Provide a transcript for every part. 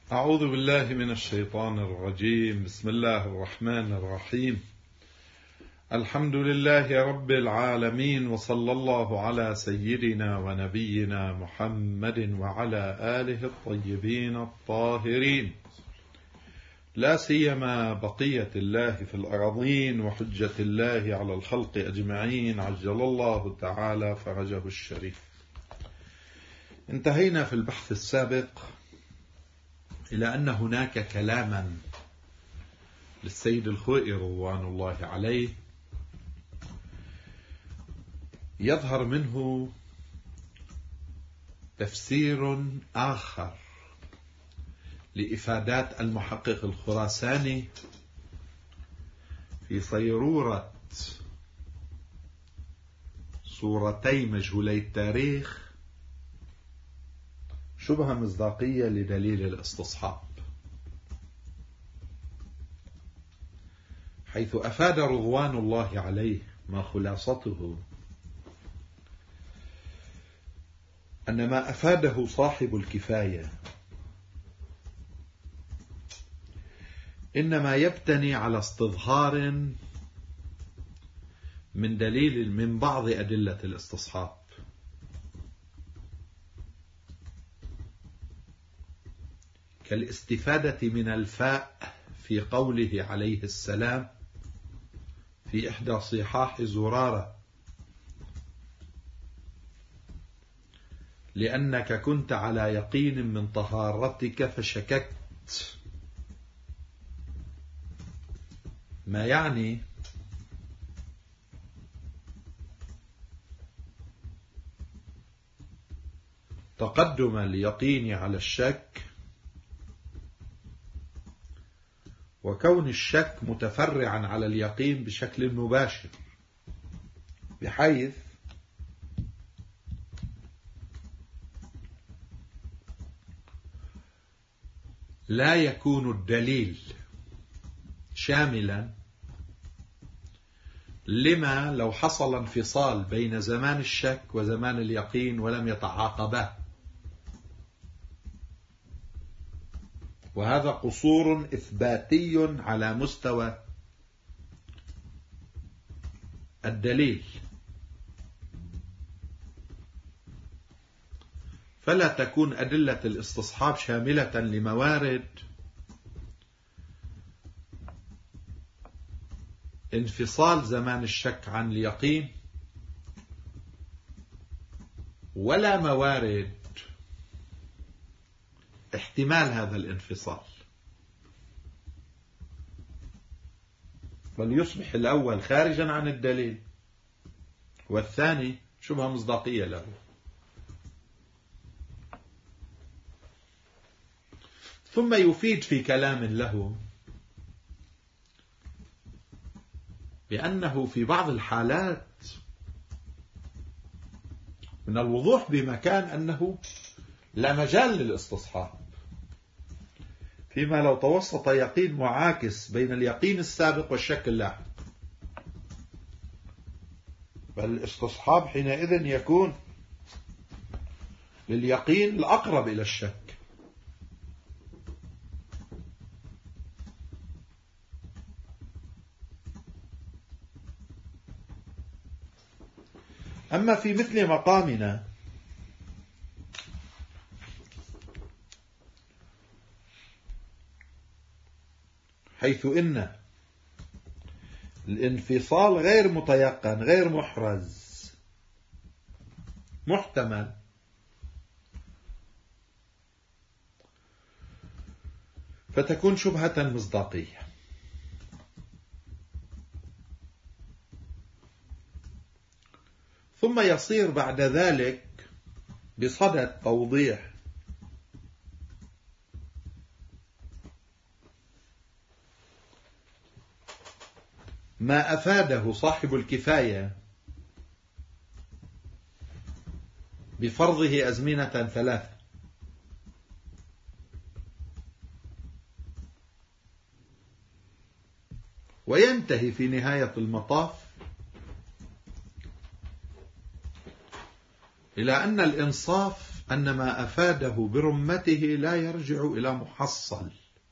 أعوذ بالله من الشيطان الرجيم. بسم الله الرحمن الرحيم. الحمد لله رب العالمين، وصلى الله على سيدنا ونبينا محمد وعلى آله الطيبين الطاهرين، لا سيما بقية الله في الأراضين وحجة الله على الخلق أجمعين، عجل الله تعالى فرجه الشريف. انتهينا في البحث السابق إلى أن هناك كلاما للسيد الخوئي رضوان الله عليه يظهر منه تفسير آخر لإفادات المحقق الخراساني في صيرورة صورتي مجهولي التاريخ شبهة مصداقية لدليل الاستصحاب، حيث أفاد رضوان الله عليه ما خلاصته أن ما أفاده صاحب الكفاية إنما يبتني على استظهار من دليل من بعض أدلة الاستصحاب، كالاستفادة من الفاء في قوله عليه السلام في إحدى صحاح زرارة: لأنك كنت على يقين من طهارتك فشككت، ما يعني تقدم اليقين على الشك، وكون الشك متفرعا على اليقين بشكل مباشر، بحيث لا يكون الدليل شاملا لما لو حصل انفصال بين زمان الشك وزمان اليقين ولم يتعاقبا، وهذا قصور إثباتي على مستوى الدليل، فلا تكون أدلة الاستصحاب شاملة لموارد انفصال زمان الشك عن اليقين، ولا موارد احتمال هذا الانفصال، بل يصبح الأول خارجا عن الدليل والثاني شبهة مصداقية له. ثم يفيد في كلام له بأنه في بعض الحالات من الوضوح بمكان أنه لا مجال للاستصحاب، فيما لو توسط يقين معاكس بين اليقين السابق والشك اللاحق، فالاستصحاب حينئذ يكون لليقين الأقرب إلى الشك. أما في مثل مقامنا حيث إن الانفصال غير متيقن غير محرز محتمل، فتكون شبهة مصداقية. ثم يصير بعد ذلك بصدد توضيح ما أفاده صاحب الكفاية بفرضه أزمنة ثلاثة، وينتهي في نهاية المطاف إلى أن الإنصاف أن ما أفاده برمته لا يرجع إلى محصل،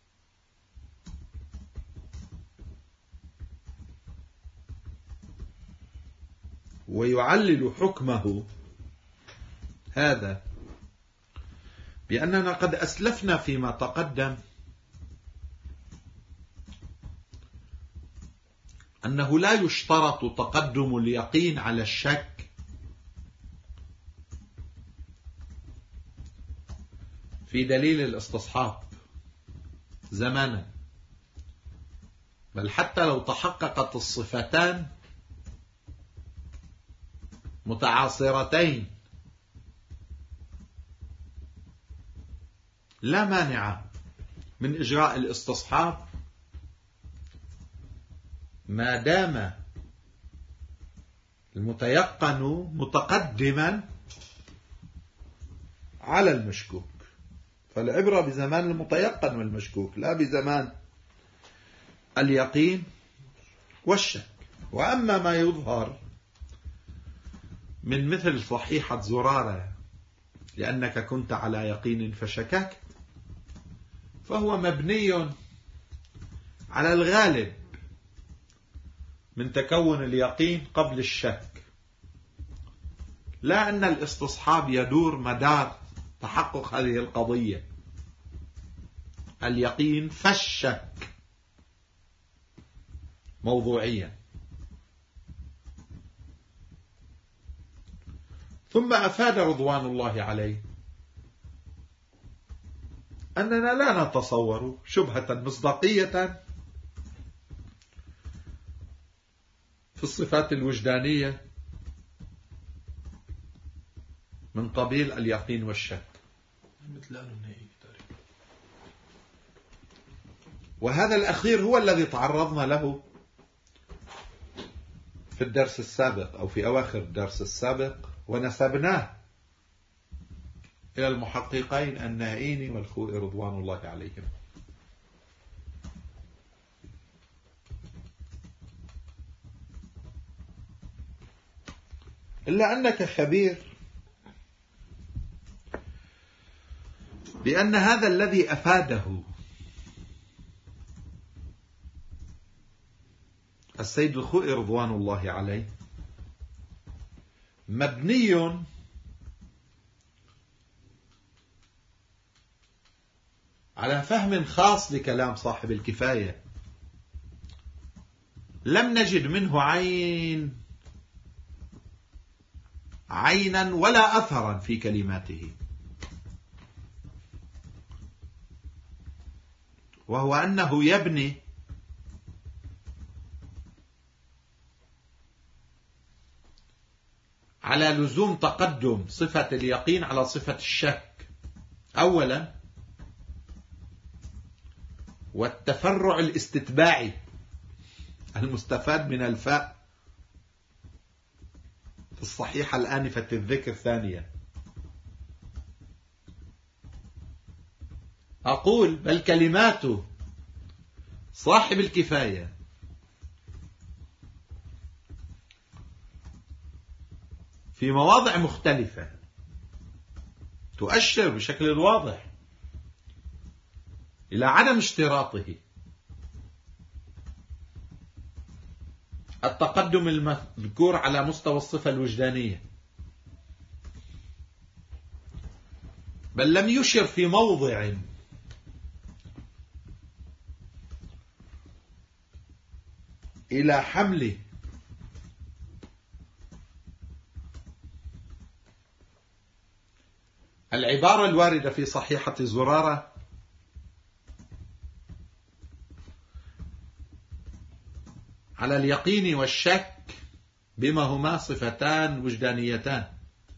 ويعلل حكمه هذا بأننا قد أسلفنا فيما تقدم أنه لا يشترط تقدم اليقين على الشك في دليل الاستصحاب زمانا، بل حتى لو تحققت الصفتان متعاصرتين لا مانع من إجراء الاستصحاب ما دام المتيقن متقدما على المشكوك. فالعبرة بزمان المتيقن والمشكوك لا بزمان اليقين والشك. وأما ما يظهر من مثل صحيحة زرارة لأنك كنت على يقين فشككت، فهو مبني على الغالب من تكون اليقين قبل الشك، لا أن الاستصحاب يدور مدار تحقق هذه القضية اليقين فالشك موضوعيا. ثم أفاد رضوان الله عليه أننا لا نتصور شبهة مصداقية في الصفات الوجدانية من قبيل اليقين والشك، وهذا الأخير هو الذي تعرضنا له في الدرس السابق أو في أواخر الدرس السابق، ونسبناه إلى المحققين النائين والخوئي رضوان الله عليهم. إلا أنك خبير بأن هذا الذي أفاده السيد الخوئي رضوان الله عليه مبني على فهم خاص لكلام صاحب الكفاية، لم نجد منه عينا ولا أثرا في كلماته، وهو أنه يبني على لزوم تقدم صفة اليقين على صفة الشك أولا، والتفرع الاستتباعي المستفاد من الفاء في الصحيحة الآنفة الذكر ثانيا. أقول بل كلمات صاحب الكفاية في مواضع مختلفة تؤشر بشكل واضح إلى عدم اشتراطه التقدم المذكور على مستوى الصفة الوجدانية، بل لم يشر في موضع إلى حمله العبارة الواردة في صحيحة زرارة على اليقين والشك بما هما صفتان وجدانيتان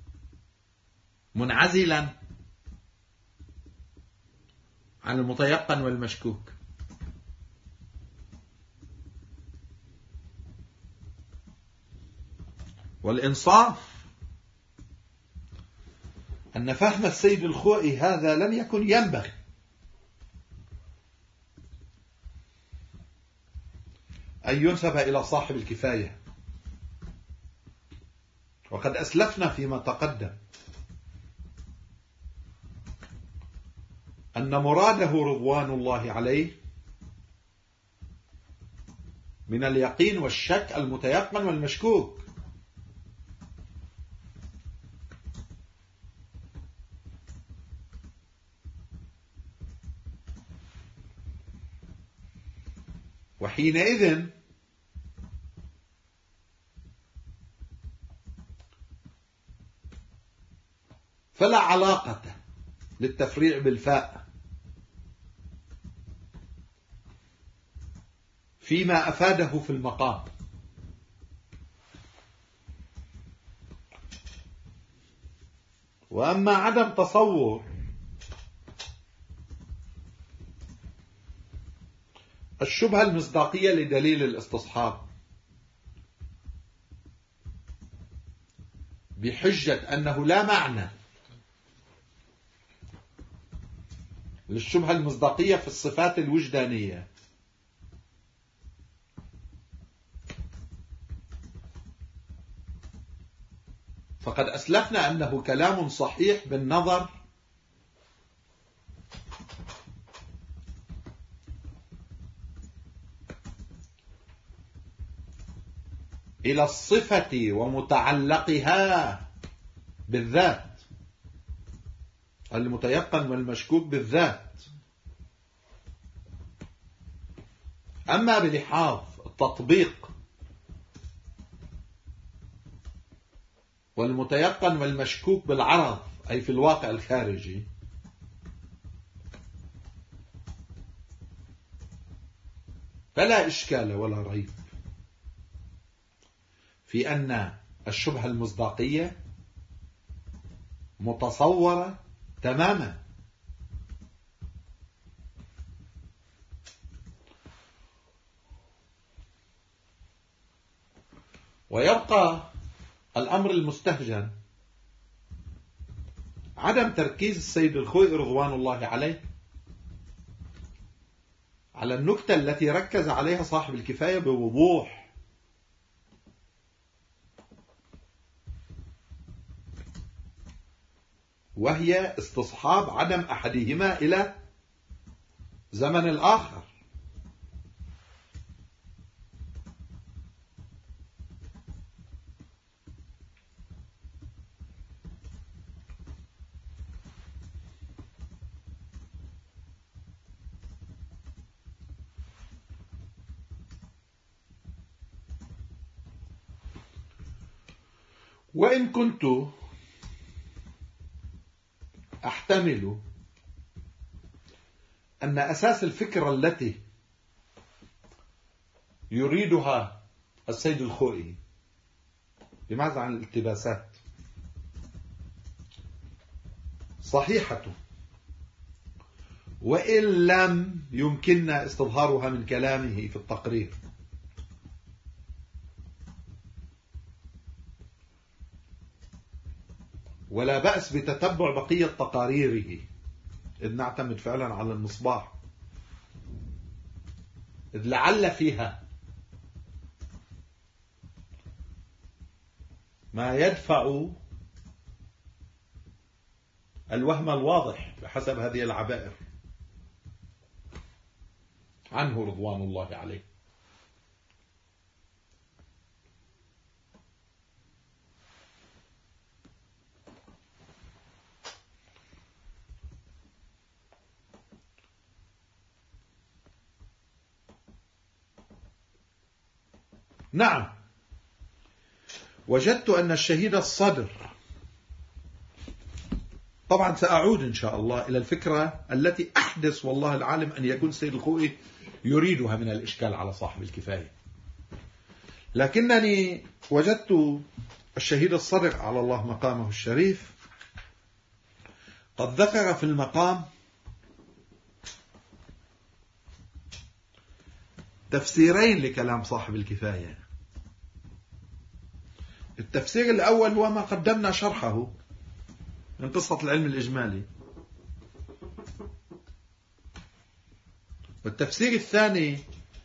منعزلا عن المتيقن والمشكوك. والإنصاف أن فهم السيد الخوئي هذا لم يكن ينبغي أن ينسب إلى صاحب الكفاية، وقد أسلفنا فيما تقدم أن مراده رضوان الله عليه من اليقين والشك المتيقن والمشكوك. وحينئذ فلا علاقة للتفريع بالفاء فيما أفاده في المقام. وأما عدم تصور الشبهة المصداقية لدليل الاستصحاب بحجة أنه لا معنى للشبهة المصداقية في الصفات الوجدانية، فقد أسلفنا أنه كلام صحيح بالنظر إلى الصفة ومتعلقها بالذات، المتيقن والمشكوك بالذات. أما بلحاظ التطبيق والمتيقن والمشكوك بالعرض، أي في الواقع الخارجي، فلا إشكال ولا ريب في أن الشبهة المصداقية متصورة تماما. ويبقى الأمر المستهجن عدم تركيز السيد الخوئي رضوان الله عليه على النكتة التي ركز عليها صاحب الكفاية بوضوح، وهي استصحاب عدم أحدهما إلى زمن الآخر. وإن كنت أحتمل أن أساس الفكرة التي يريدها السيد الخوئي بماذا عن الالتباسات صحيحة، وإن لم يمكننا استظهارها من كلامه في التقرير، ولا بأس بتتبع بقية تقاريره، إذ نعتمد فعلا على المصباح، إذ لعل فيها ما يدفع الوهم الواضح بحسب هذه العبائر عنه رضوان الله عليه. نعم، وجدت أن الشهيد الصدر، طبعا سأعود إن شاء الله إلى الفكرة التي أحدث والله العالم أن يكون السيد الخوئي يريدها من الإشكال على صاحب الكفاية، لكنني وجدت الشهيد الصدر على الله مقامه الشريف قد ذكر في المقام تفسيرين لكلام صاحب الكفاية. التفسير الأول هو ما قدمنا شرحه من قصة العلم الإجمالي، والتفسير الثاني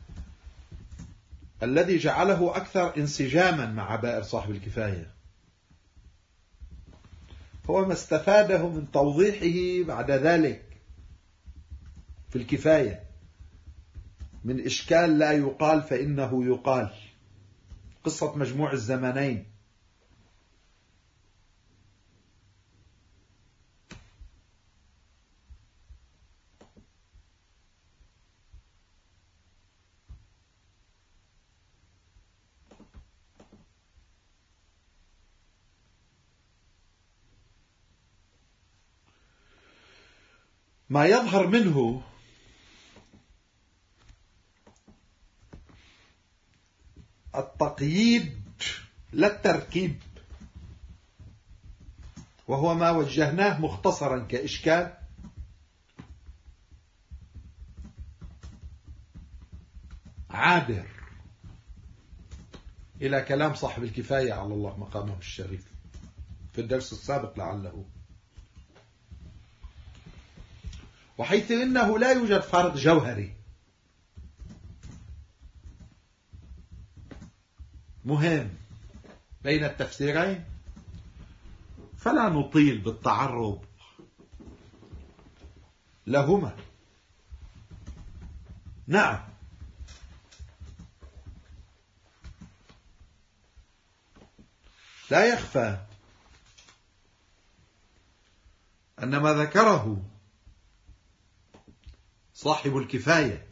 الذي جعله أكثر انسجاما مع عبائر صاحب الكفاية هو ما استفاده من توضيحه بعد ذلك في الكفاية من إشكال لا يقال فإنه يقال، قصة مجموع الزمانين. ما يظهر منه التقييد لا التركيب، وهو ما وجهناه مختصرا كإشكال عابر إلى كلام صاحب الكفاية على الله مقامه الشريف في الدرس السابق لعله، وحيث إنه لا يوجد فرق جوهري مهم بين التفسيرين، فلا نطيل بالتعرض لهما. نعم، لا يخفى أن ما ذكره صاحب الكفاية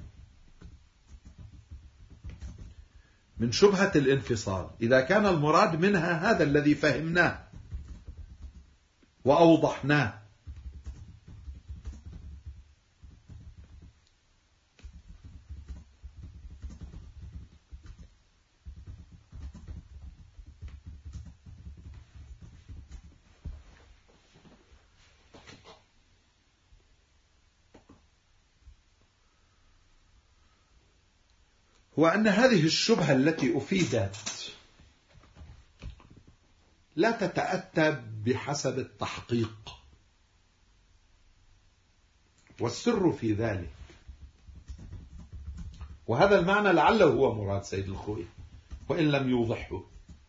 من شبهة الانفصال، إذا كان المراد منها هذا الذي فهمناه وأوضحناه، هو أن هذه الشبهة التي أفيدت لا تتأتى بحسب التحقيق، والسر في ذلك، وهذا المعنى لعله هو مراد سيد الخوئي وإن لم يوضحه،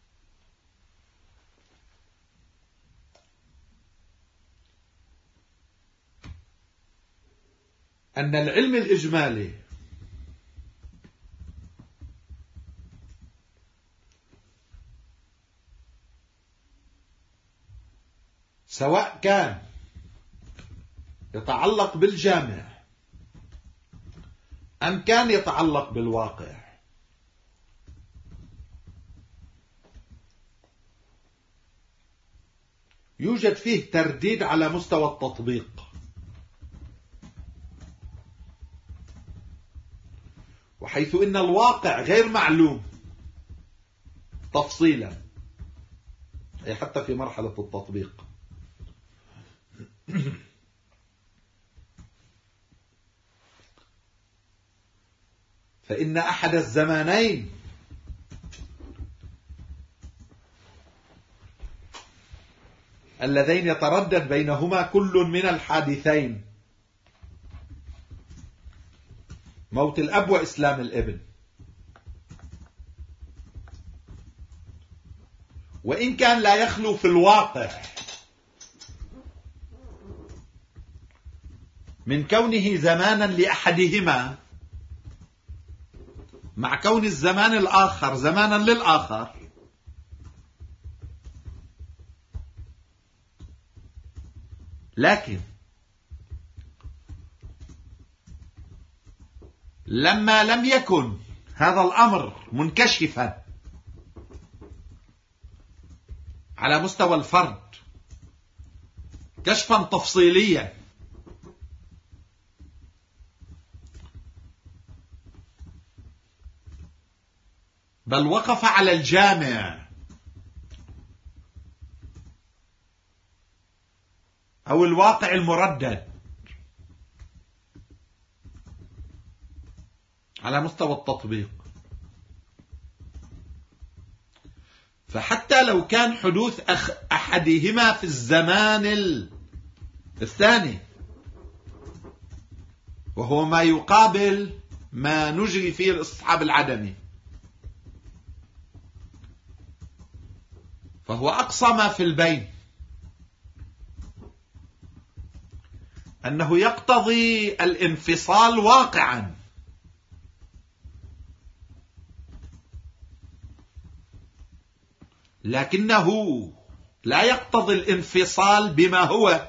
أن العلم الإجمالي سواء كان يتعلق بالجامع أم كان يتعلق بالواقع، يوجد فيه ترديد على مستوى التطبيق، وحيث إن الواقع غير معلوم تفصيلا، أي حتى في مرحلة التطبيق، فإن أحد الزمانين اللذين يتردد بينهما كل من الحادثين، موت الأب وإسلام الابن، وإن كان لا يخلو في الواقع من كونه زمانا لأحدهما مع كون الزمان الآخر زمانا للآخر، لكن لما لم يكن هذا الأمر منكشفا على مستوى الفرد كشفا تفصيليا، بل وقف على الجامع أو الواقع المردد على مستوى التطبيق، فحتى لو كان حدوث أحدهما في الزمان الثاني وهو ما يقابل ما نجري فيه الاستصحاب العدمي، فهو أقصى ما في البين، أنه يقتضي الانفصال واقعا، لكنه لا يقتضي الانفصال بما هو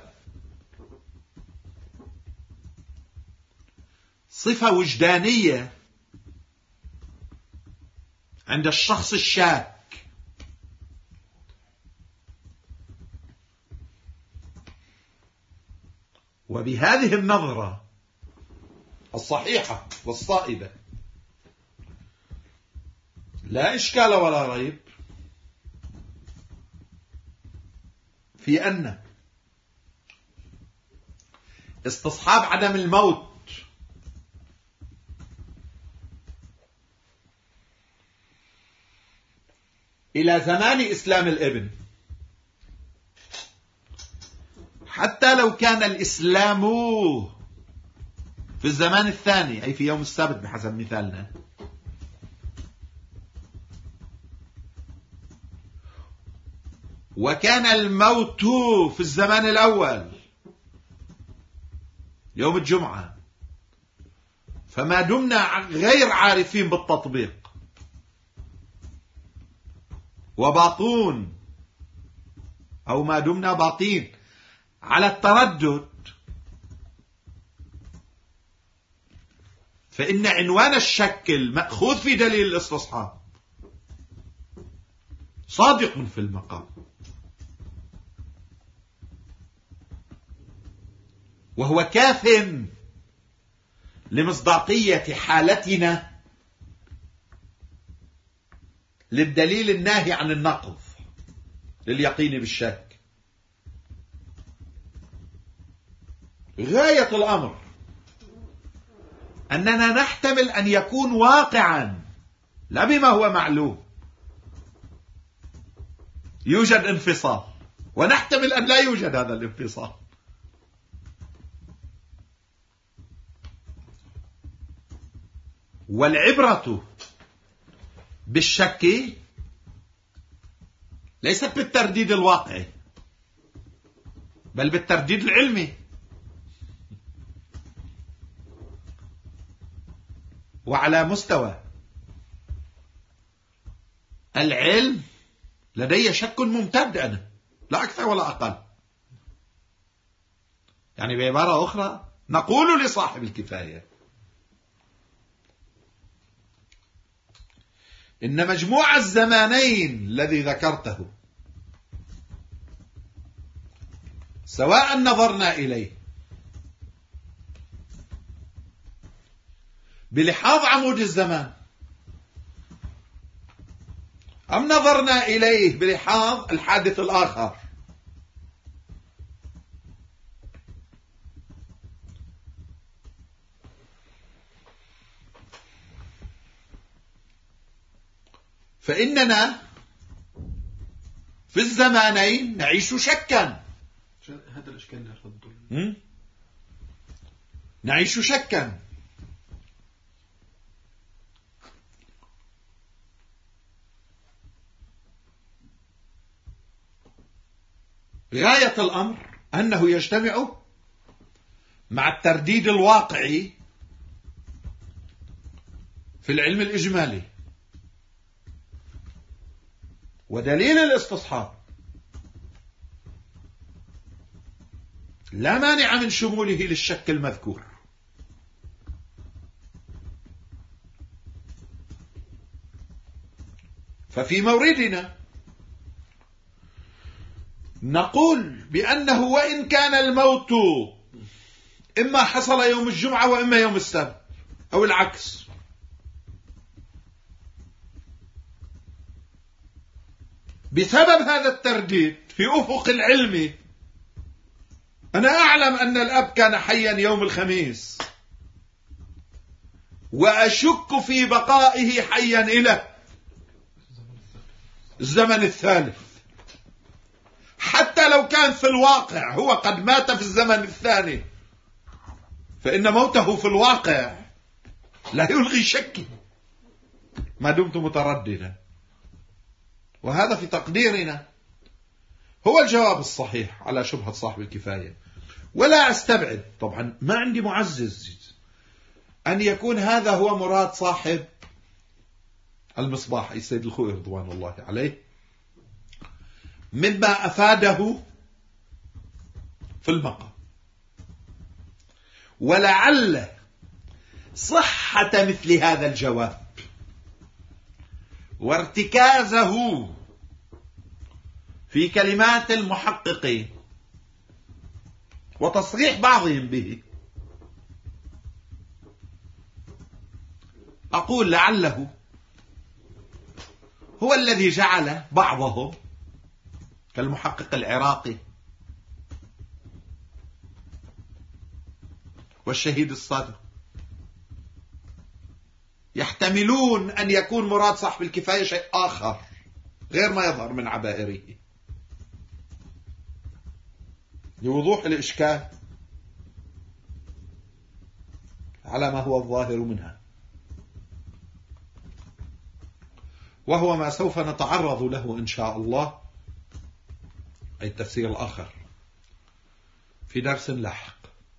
صفة وجدانية عند الشخص الشاك. وبهذه النظرة الصحيحة والصائبة لا إشكال ولا ريب في أن استصحاب عدم الموت إلى زمان إسلام الابن، حتى لو كان الإسلام في الزمان الثاني أي في يوم السبت بحسب مثالنا، وكان الموت في الزمان الأول يوم الجمعة، فما دمنا غير عارفين بالتطبيق وباطون، أو ما دمنا باطين على التردد، فإن عنوان الشك المأخوذ في دليل الاستصحاب صادق في المقام، وهو كاف لمصداقية حالتنا للدليل الناهي عن النقض لليقين بالشك. غاية الأمر أننا نحتمل أن يكون واقعا لا بما هو معلوم يوجد انفصال، ونحتمل أن لا يوجد هذا الانفصال. والعبرة بالشك ليست بالترديد الواقعي بل بالترديد العلمي، وعلى مستوى العلم لدي شك ممتد أنا لا أكثر ولا أقل. يعني بعبارة أخرى نقول لصاحب الكفاية إن مجموع الزمانين الذي ذكرته سواء نظرنا إليه بلحاظ عمود الزمان أم نظرنا إليه بلحاظ الحادث الآخر، فإننا في الزمانين نعيش شكا. هذا الإشكال نعيش شكا، غاية الأمر أنه يجتمع مع الترديد الواقعي في العلم الإجمالي ودليل الاستصحاب لا مانع من شموله للشك المذكور. ففي موردنا نقول بأنه وإن كان الموت إما حصل يوم الجمعة وإما يوم السبت أو العكس، بسبب هذا الترديد في أفق العلم أنا أعلم أن الأب كان حيا يوم الخميس وأشك في بقائه حيا إلى الزمن الثالث، حتى لو كان في الواقع هو قد مات في الزمن الثاني، فإن موته في الواقع لا يلغي شكي ما دمت مترددا. وهذا في تقديرنا هو الجواب الصحيح على شبهة صاحب الكفاية. ولا أستبعد طبعا، ما عندي معزز، أن يكون هذا هو مراد صاحب المصباح أي السيد الخوئي رضوان الله عليه، مما أفاده في المقام. ولعل صحة مثل هذا الجواب وارتكازه في كلمات المحققين وتصريح بعضهم به، أقول لعله هو الذي جعل بعضهم كالمحقق العراقي والشهيد الصادق يحتملون أن يكون مراد صاحب الكفاية شيء آخر غير ما يظهر من عبائره، لوضوح الإشكال على ما هو الظاهر منها، وهو ما سوف نتعرض له إن شاء الله، أي التفسير الآخر، في درس لاحق.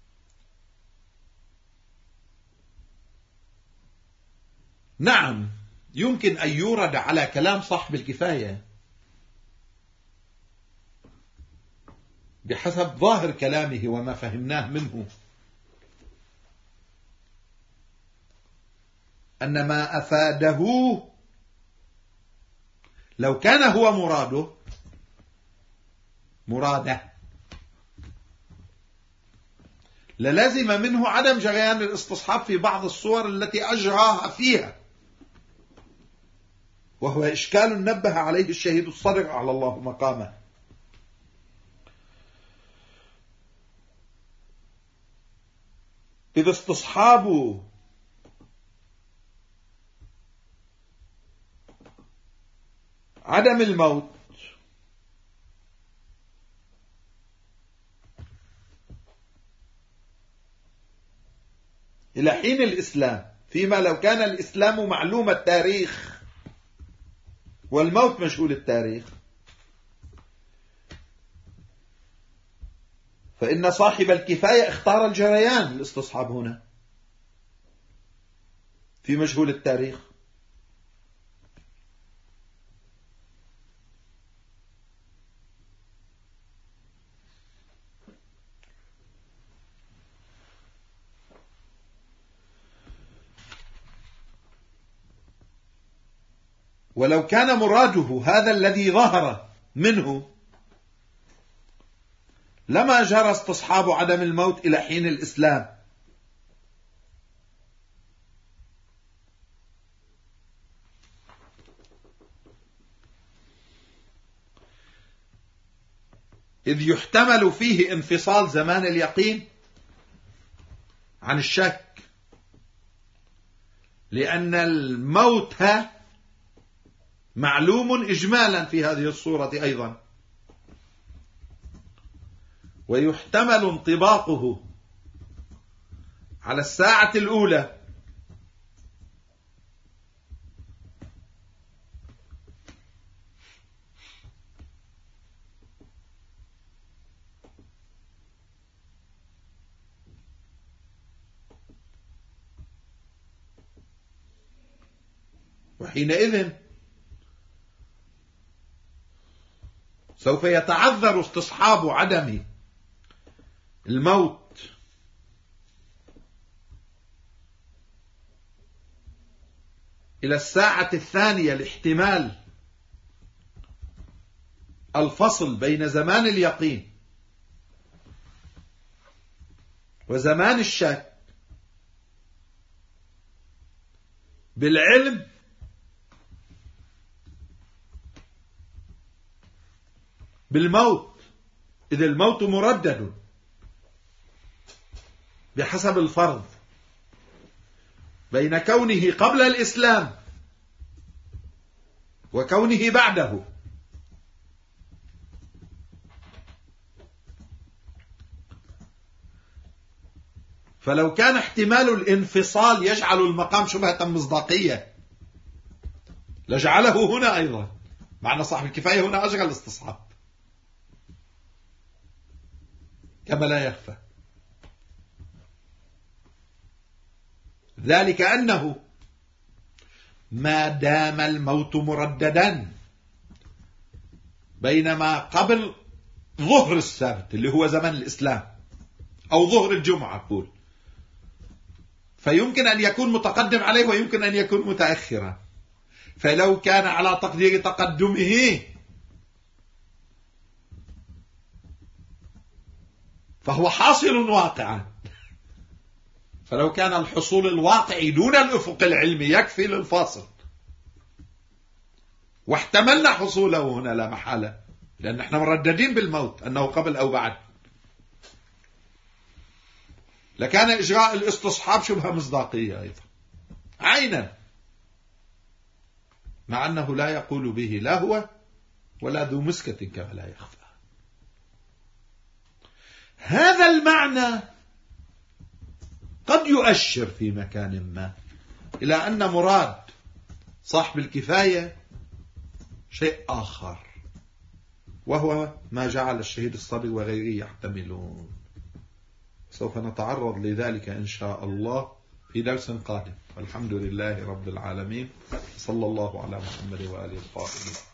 نعم، يمكن أن يورد على كلام صاحب الكفاية بحسب ظاهر كلامه وما فهمناه منه أن ما أفاده لو كان هو مراده للزم منه عدم جريان الاستصحاب في بعض الصور التي أجراها فيها، وهو إشكال نبه عليه الشهيد الصدق على الله مقامه. إذا استصحاب عدم الموت إلى حين الإسلام، فيما لو كان الإسلام معلوم التاريخ والموت مجهول التاريخ، فإن صاحب الكفاية اختار الجريان الاستصحاب هنا في مجهول التاريخ. ولو كان مراده هذا الذي ظهر منه لما جرى استصحاب عدم الموت إلى حين الإسلام، إذ يحتمل فيه انفصال زمان اليقين عن الشك، لأن الموت معلوم إجمالا في هذه الصورة أيضا، ويحتمل انطباقه على الساعة الأولى وحينئذ سوف يتعذر استصحاب عدم الموت إلى الساعة الثانية لاحتمال الفصل بين زمان اليقين وزمان الشك بالعلم بالموت، إذ الموت مردد بحسب الفرض بين كونه قبل الإسلام وكونه بعده. فلو كان احتمال الانفصال يجعل المقام شبهة مصداقية لجعله هنا أيضا، معنى صاحب الكفاية هنا أجرى الاستصحاب كما لا يخفى. ذلك أنه ما دام الموت مرددا بينما قبل ظهر السبت اللي هو زمن الإسلام أو ظهر الجمعة أقول، فيمكن أن يكون متقدم عليه ويمكن أن يكون متأخرا. فلو كان على تقدير تقدمه فهو حاصل واقعا، فلو كان الحصول الواقعي دون الأفق العلمي يكفي للفاصل واحتملنا حصوله هنا لا محالة، لأن احنا مرددين بالموت أنه قبل أو بعد، لكان إجراء الاستصحاب شبه مصداقية أيضا عينا، مع أنه لا يقول به لا هو ولا ذو مسكة كما لا يخفى. هذا المعنى قد يؤشر في مكان ما إلى أن مراد صاحب الكفاية شيء آخر، وهو ما جعل الشهيد الصبي وغيره يحتملون. سوف نتعرض لذلك إن شاء الله في درس قادم. الحمد لله رب العالمين، صلى الله على محمد وآله الطاهرين.